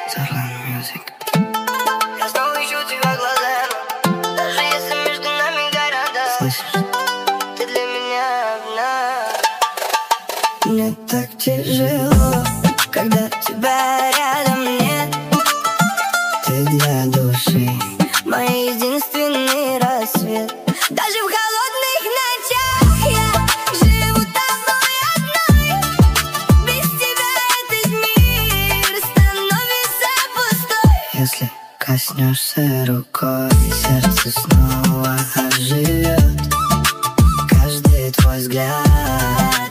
Zarlan Music. Я снова ищу тебя глазами, даже если между нами города. Слышишь? Ты для меня одна. Мне так тяжело, когда тебя рядом нет. Ты для души Мой единственный рассвет. Даже в холодных ночах я живу тобой одной. Без тебя этот мир становится пустой. Если коснешься рукой, сердце снова оживет. Каждый твой взгляд